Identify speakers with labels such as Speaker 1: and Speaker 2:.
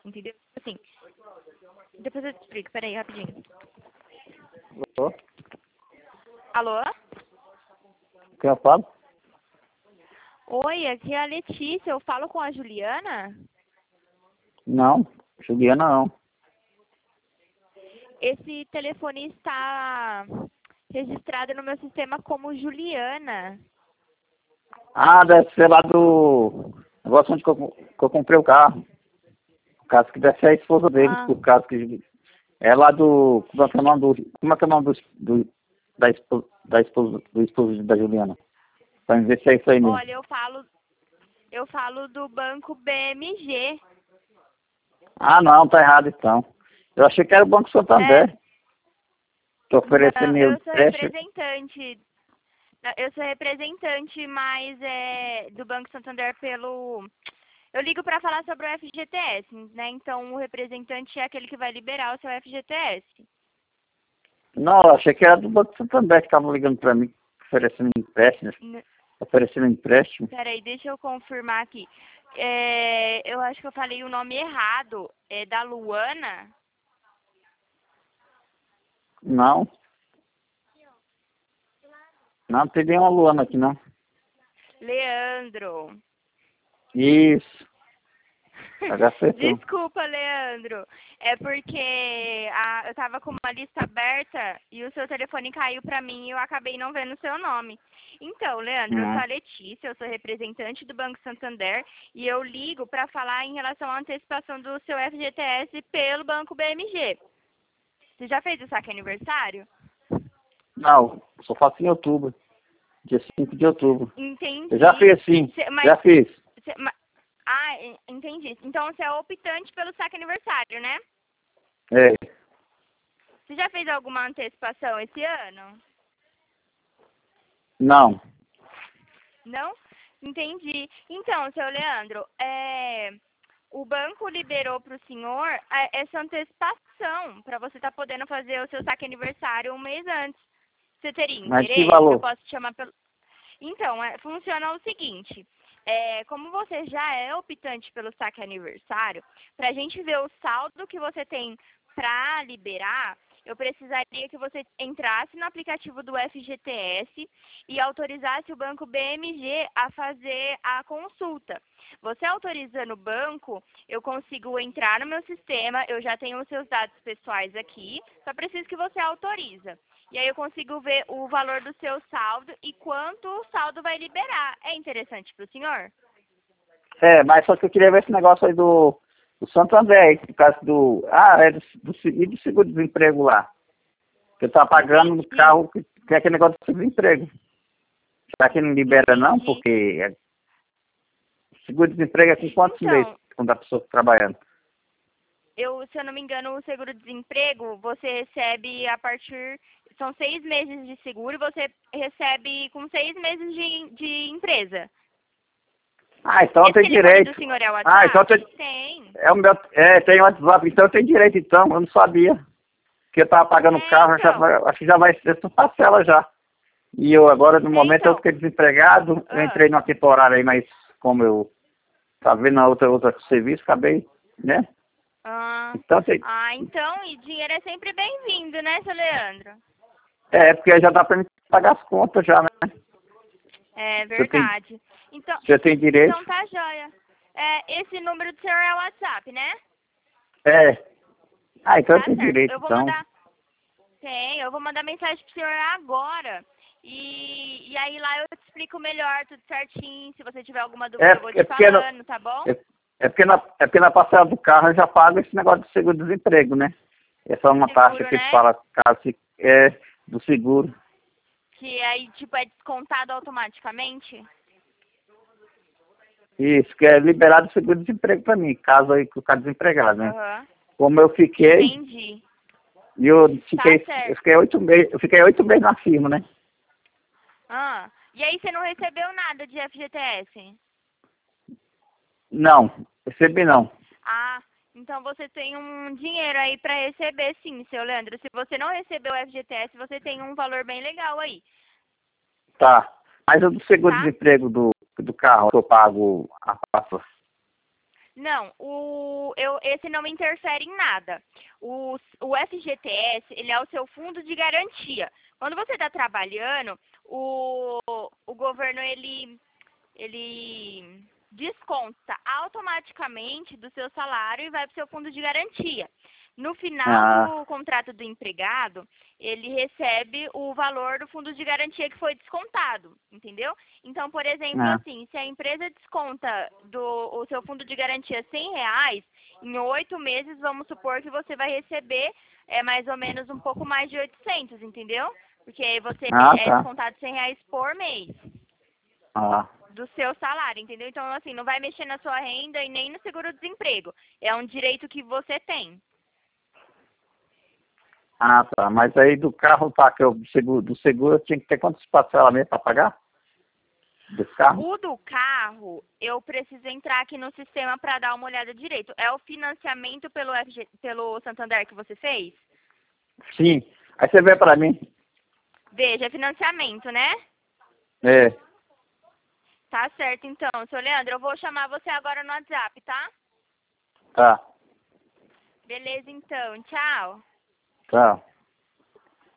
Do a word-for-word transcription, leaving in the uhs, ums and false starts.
Speaker 1: entendeu? Assim, depois eu te explico, peraí, rapidinho.
Speaker 2: Alô?
Speaker 1: Alô?
Speaker 2: Quem eu falo?
Speaker 1: Oi, aqui é a Letícia, eu falo com a Juliana?
Speaker 2: Não, Juliana não.
Speaker 1: Esse telefone está registrado no meu sistema como Juliana.
Speaker 2: Ah, deve ser lá do negócio onde que eu, que eu comprei o carro. O caso que deve ser a esposa dele,
Speaker 1: Ah,
Speaker 2: por caso que é lá do. Como é que é o nome do. Como é que é o nome do, do da esposa da esposa do esposo da Juliana? Pra me ver se é isso aí mesmo.
Speaker 1: olha, eu falo, eu falo do banco B M G.
Speaker 2: Ah não, tá errado então. Eu achei que era o Banco
Speaker 1: É,
Speaker 2: Santander. Tô oferecendo
Speaker 1: não,
Speaker 2: meu
Speaker 1: eu sou
Speaker 2: empréstimo.
Speaker 1: representante. Não, eu sou representante, mas é do Banco Santander pelo. Eu ligo para falar sobre o F G T S, né? Então o representante é aquele que vai liberar o seu F G T S.
Speaker 2: Não, eu achei que era do Banco Santander que estavam ligando pra mim, oferecendo empréstimo.
Speaker 1: N-
Speaker 2: Oferecendo empréstimo.
Speaker 1: Peraí, deixa eu confirmar aqui. É, eu acho que eu falei o nome errado. É da Luana?
Speaker 2: Não, não tem nenhuma Luana aqui não.
Speaker 1: Leandro.
Speaker 2: Isso, agora acertou.
Speaker 1: Desculpa, Leandro. É porque a, eu tava com uma lista aberta e o seu telefone caiu pra mim e eu acabei não vendo o seu nome. Então, Leandro, eu sou
Speaker 2: Hum.
Speaker 1: a Letícia, eu sou representante do Banco Santander e eu ligo para falar em relação à antecipação do seu F G T S pelo Banco B M G. Você já fez o saque aniversário?
Speaker 2: Não, só faço em outubro, dia cinco de outubro. Eu já
Speaker 1: Entendi.
Speaker 2: fiz sim,
Speaker 1: Cê- mas,
Speaker 2: já fiz.
Speaker 1: cê- ma- ah, en- entendi. Então você é optante pelo saque aniversário, né?
Speaker 2: É,
Speaker 1: Você já fez alguma antecipação esse ano?
Speaker 2: não,
Speaker 1: Não? Entendi. Então, seu Leandro, é, o banco liberou para o senhor é, essa antecipação para você estar podendo fazer o seu saque aniversário um mês antes. Você teria
Speaker 2: mas que
Speaker 1: interesse? Eu
Speaker 2: valor?
Speaker 1: posso te chamar pelo. Então, é, funciona o seguinte. É, como você já é optante pelo saque aniversário, para a gente ver o saldo que você tem para liberar, eu precisaria que você entrasse no aplicativo do F G T S e autorizasse o banco B M G a fazer a consulta. Você autorizando o banco, eu consigo entrar no meu sistema, eu já tenho os seus dados pessoais aqui, só preciso que você autoriza. E aí eu consigo ver o valor do seu saldo e quanto o saldo vai liberar. É interessante para o senhor?
Speaker 2: É, mas só que eu queria ver esse negócio aí do, do Santander, aí, por causa do. Ah, é do, do, e do seguro-desemprego lá. Que eu tava pagando no
Speaker 1: Entendi,
Speaker 2: carro, que, que é aquele negócio do seguro-desemprego. Já que não libera não,
Speaker 1: entendi.
Speaker 2: porque é, seguro-desemprego é com quantos meses
Speaker 1: Então,
Speaker 2: quando a pessoa tá trabalhando?
Speaker 1: eu, se eu não me engano, o seguro-desemprego, você recebe a partir. São seis meses de seguro e você recebe com seis meses de, de empresa.
Speaker 2: Ah, então eu
Speaker 1: Esse
Speaker 2: tenho
Speaker 1: telefone do
Speaker 2: direito.
Speaker 1: senhor é o
Speaker 2: Ah, então eu
Speaker 1: WhatsApp?
Speaker 2: tenho.
Speaker 1: Tem.
Speaker 2: É o meu. É, tem WhatsApp, então eu tenho direito então, eu não sabia. Que eu tava pagando o
Speaker 1: É,
Speaker 2: carro, já,
Speaker 1: então.
Speaker 2: vai- acho que já vai ser essa parcela já. E eu agora, no
Speaker 1: É,
Speaker 2: momento, eu
Speaker 1: então.
Speaker 2: fiquei desempregado, eu
Speaker 1: Ah,
Speaker 2: entrei numa temporária aí, mas como eu tava vendo na outra, outra serviço, acabei, né?
Speaker 1: ah,
Speaker 2: Então tem.
Speaker 1: ah, então, e dinheiro é sempre bem-vindo, né, seu Leandro?
Speaker 2: É, porque já dá pra me pagar as contas já, né?
Speaker 1: É
Speaker 2: Se eu tenho,
Speaker 1: verdade. Então,
Speaker 2: se eu tenho direito.
Speaker 1: então tá joia. É, esse número do senhor é o WhatsApp, né?
Speaker 2: É. Ah, então eu
Speaker 1: Tá
Speaker 2: tenho
Speaker 1: certo.
Speaker 2: direito,
Speaker 1: Eu vou
Speaker 2: então.
Speaker 1: mandar. Tem, eu vou mandar mensagem pro senhor agora. E, e aí lá eu te explico melhor, tudo certinho. Se você tiver alguma
Speaker 2: É,
Speaker 1: dúvida, eu vou
Speaker 2: é
Speaker 1: te
Speaker 2: porque no,
Speaker 1: falando, tá bom?
Speaker 2: é, é porque na, é porque na parcela do carro eu já pago esse negócio de seguro-desemprego, né? Essa é uma taxa
Speaker 1: Seguro,
Speaker 2: que eles
Speaker 1: né?
Speaker 2: falam, caso se- é do seguro.
Speaker 1: Que aí, tipo, é descontado automaticamente.
Speaker 2: Isso, que é liberado o seguro-desemprego pra mim, caso aí que eu ficar desempregado, né?
Speaker 1: Aham.
Speaker 2: Como eu fiquei,
Speaker 1: Entendi.
Speaker 2: e eu
Speaker 1: Tá
Speaker 2: fiquei, eu
Speaker 1: certo.
Speaker 2: fiquei oito meses, eu fiquei oito meses na firma, né?
Speaker 1: Ah, e aí você não recebeu nada de F G T S?
Speaker 2: Não, recebi não.
Speaker 1: Ah, então você tem um dinheiro aí para receber sim, seu Leandro. Se você não recebeu o F G T S, você tem um valor bem legal aí,
Speaker 2: Tá. Mas o do
Speaker 1: tá?
Speaker 2: seguro-desemprego do, do carro que eu pago a pasta.
Speaker 1: Não, o, eu, esse não interfere em nada. O, o F G T S, ele é o seu fundo de garantia. Quando você está trabalhando, o, o governo, ele, ele desconta automaticamente do seu salário e vai para o seu fundo de garantia. No final
Speaker 2: Ah,
Speaker 1: do contrato do empregado, ele recebe o valor do fundo de garantia que foi descontado, entendeu? Então, por exemplo,
Speaker 2: ah,
Speaker 1: assim, se a empresa desconta do o seu fundo de garantia cem reais, em oito meses, vamos supor que você vai receber é, mais ou menos um pouco mais de oitocentos, entendeu? Porque aí você
Speaker 2: ah,
Speaker 1: é
Speaker 2: tá.
Speaker 1: descontado cem reais por mês
Speaker 2: Ah,
Speaker 1: do seu salário, entendeu? Então, assim, não vai mexer na sua renda e nem no seguro-desemprego. É um direito que você tem.
Speaker 2: ah, tá. Mas aí do carro, tá, que eu, do seguro, do seguro eu tinha que ter quantos parcelamentos para pagar? Desse carro?
Speaker 1: O do carro, eu preciso entrar aqui no sistema para dar uma olhada direito. É o financiamento pelo, F G, pelo Santander que você fez?
Speaker 2: Sim. Aí você vê para mim.
Speaker 1: Veja, é financiamento, né?
Speaker 2: É,
Speaker 1: Tá certo, então. Seu Leandro, eu vou chamar você agora no WhatsApp, tá?
Speaker 2: tá,
Speaker 1: Beleza, então. Tchau.
Speaker 2: tá.